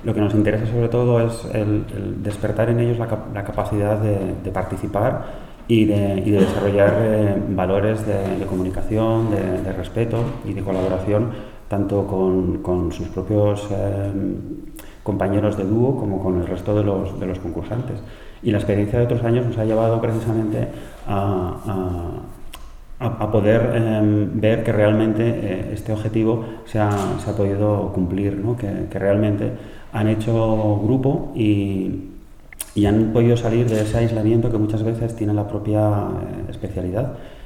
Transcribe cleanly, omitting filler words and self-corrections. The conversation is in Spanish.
lo que nos interesa sobre todo es el despertar en ellos la capacidad de participar y de desarrollar valores de comunicación, de respeto y de colaboración, tanto con sus propios compañeros de dúo como con el resto de los concursantes. Y la experiencia de otros años nos ha llevado precisamente a poder ver que realmente este objetivo se ha podido cumplir, ¿no? Que realmente han hecho grupo y han podido salir de ese aislamiento que muchas veces tiene la propia especialidad